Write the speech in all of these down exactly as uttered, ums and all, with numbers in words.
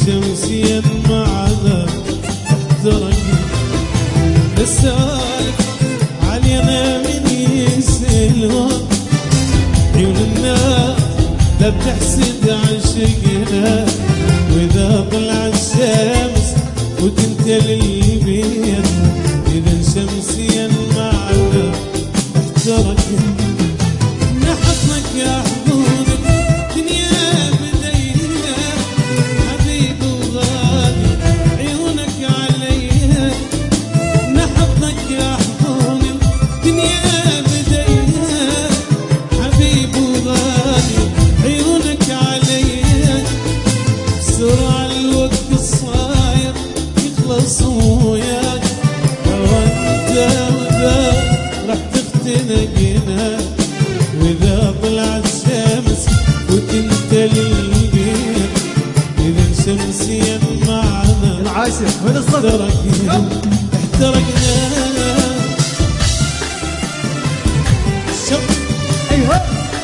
شمسيا معنا احترق. السالف علينا من يسلون عيون الناس لا بتحسد عشقنا، واذا طلع الشمس وتنت للبيت اذا شمسيا معنا احترق. نحضنك يا حضونك دنيا بدينا حبيب وغالي عيونك عليا. نحضنك يا حضونك دنيا بدينا حبيب وغالي عيونك عليا. بسرعة الوقت الصاير يخلص وياك، وانت وذا رح تفتنقنا، واذا طلعت الشمس وتنت للبيت اذا شمسيا معنا العاشر وين الصدر احترقنا احترقنا. شوف ايوه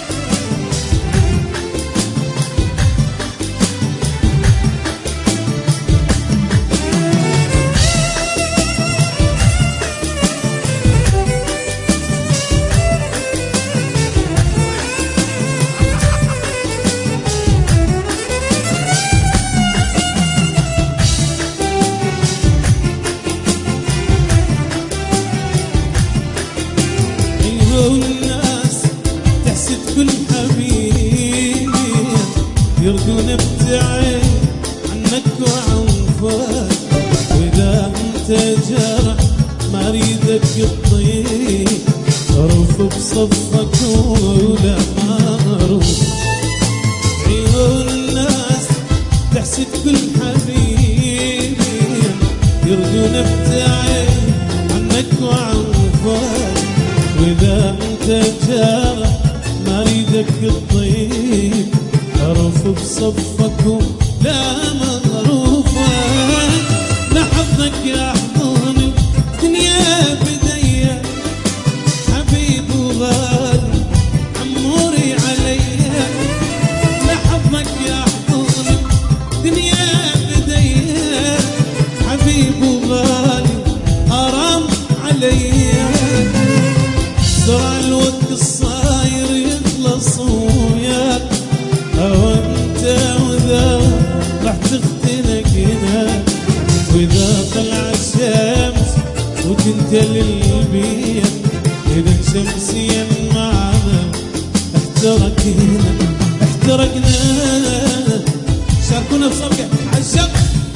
والناس تحسد كل حبيبي يرقون ابتعد عنك وعنفك، واذا انت جرح ما اريدك تطيب اروف بصفك ولا ما اروف. عيون الناس تحسد كل حبيبي يرقون ابتعد عنك وعنفك، واذا انت جارح ما اريدك تطيب اروف بصفك ولا مغروفه. نحضنك يا حضوني دنيا بديا حبيب وغالي عموري عليا. نحضنك يا حضوني دنيا بديا حبيب وغالي حرام عليا. بسرعة الوقت الصاير يخلص وياك، وانت وذا رح تختنقنا، واذا طلع الشمس وتنت للبيت اذا شمسيا معنا احترقنا احترقنا. شاركونا بصفقة عالشق.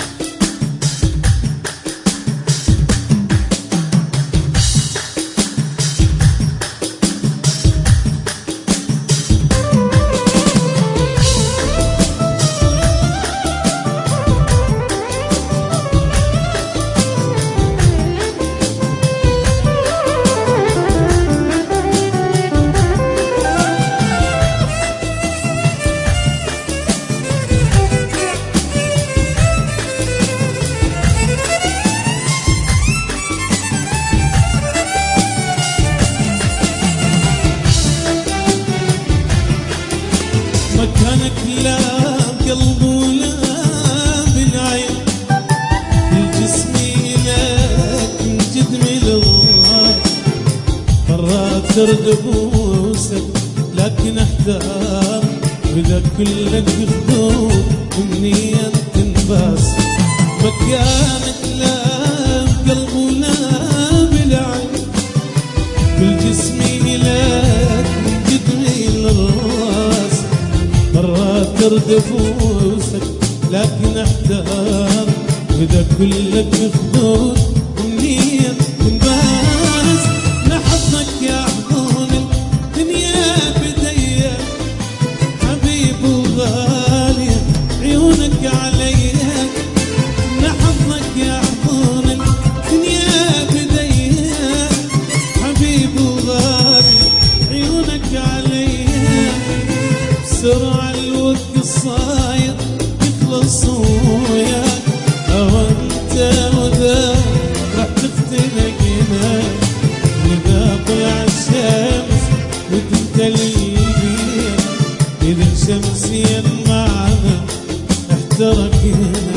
مكانك لا قلب ولا بالعين، الجسم لك من جدمي للراس، مرات تردب وسك لكن احتار، واذا كلك خدود امنية تنباس. مكانك لا قلب ولا بالعين، بالجسم لك من جدمي للراس، مرات تردف وسك لكن احتار، واذا كلك خدود امنية تنباس. نحضنك يا حضوني دنيا بديا حبيب وغالي عيونك عليا. نحضنك يا حضوني دنيا بديا حبيب وغالي عيونك عليا. بسرعة الوقت الصاير يخلص وياك، وانت وذا رح تفتنقنا، واذا طلع الشمس وتنت للبيت اذا شمسيا معنا احترقنا